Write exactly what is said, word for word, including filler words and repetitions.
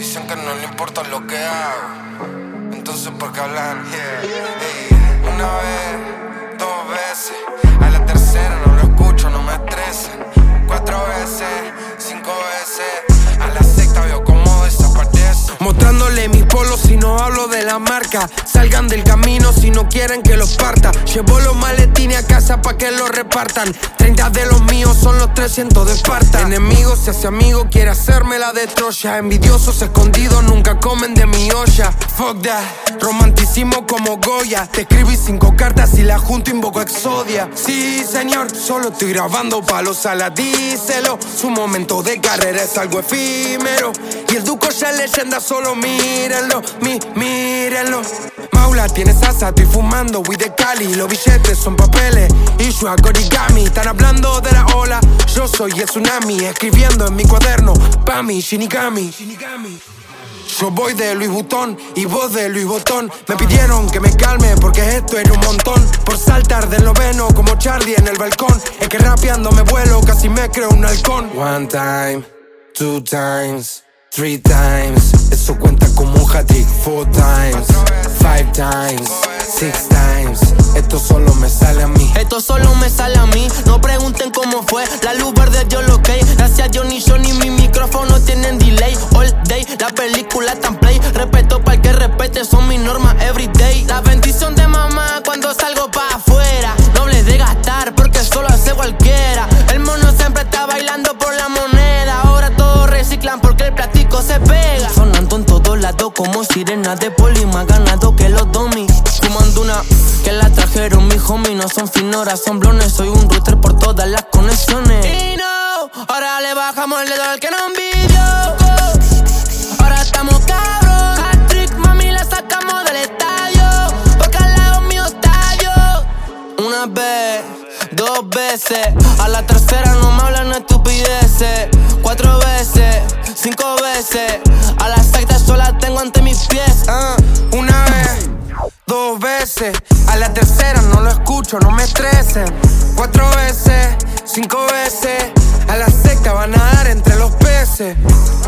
Dicen que no le importa lo que hago, entonces ¿por qué hablar? Yeah. Hey. Una vez, dos veces, a la tercera no lo escucho, no me estresen. Cuatro veces, cinco veces, a la sexta veo cómo desaparece. Mostrándole mis polos si no hablo de la marca. Salgan del camino si no quieren que los parta. Llevo los maletines a casa pa' que los repartan. Treinta de los míos son los trescientos de Esparta. Enemigo se hace amigo, quiere hacerme la de Troya. Envidiosos escondidos nunca comen de mi olla. Fuck that, romanticismo como Goya. Te escribí cinco cartas y la junto invoco Exodia. Sí señor, solo estoy grabando palos a la díselo. Su momento de carrera es algo efímero. Y el Duco ya es leyenda, solo mírenlo, mi, mírenlo. Maula tiene salsa, estoy fumando weed de Cali. Los billetes son papeles y yo hago origami. Están hablando de la ola, yo soy el tsunami. Escribiendo en mi cuaderno, Pami, Shinigami. Yo voy de Louis Vuitton y vos de Louis Vuitton. Me pidieron que me calme porque esto era un montón. Por saltar del noveno como Charlie en el balcón. Es que rapeando me vuelo, casi me creo un halcón. One time, two times, three times. Eso cuenta como un hat-trick. Four times, five times, six times. Esto solo me sale a mí. Esto solo me sale a mí. No pregunten cómo fue. La luz verde dio lo que. Gracias a Dios ni yo ni mi micrófono tienen delay. All day, la película tan play. Respeto para el que respete, son mis normas everyday. La bendición de mamá cuando salgo pa' afuera. No les de gastar porque solo hace cualquiera. El mono siempre está bailando por la moneda. Ahora todos reciclan porque el plástico se pega. Sonando en todos lados como sirena de poli. Más ganado que los domis. Fumando una que la trajeron mi homie. No son finoras, son blones. Soy un router por todas las conexiones. Y no, ahora le bajamos el dedo al que no envidió. Ahora estamos cabros. Hat-trick, mami, la sacamos del estadio. Porque al lado mío está yo. Una vez, dos veces. A la tercera no me hablan estupideces. Cuatro veces, cinco veces. A la sexta yo la tengo ante mis pies. uh. Una vez, dos veces, a la tercera no lo escucho, no me estresen. Cuatro veces, cinco veces, a la sexta van a dar entre los peces.